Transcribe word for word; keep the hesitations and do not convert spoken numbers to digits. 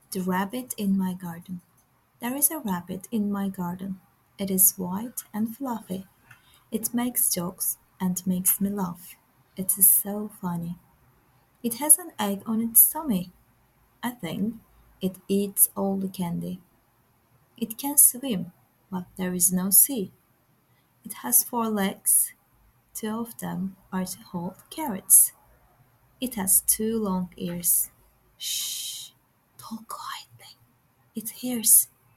The rabbit in my garden. There is a rabbit in my garden. It is white and fluffy. It makes jokes and makes me laugh. It is so funny. It has an egg on its tummy. I think it eats all the candy. It can swim, but there is no sea. It has four legs. Two of them are to hold carrots. It has two long ears. Shh! Talk quietly. It hears.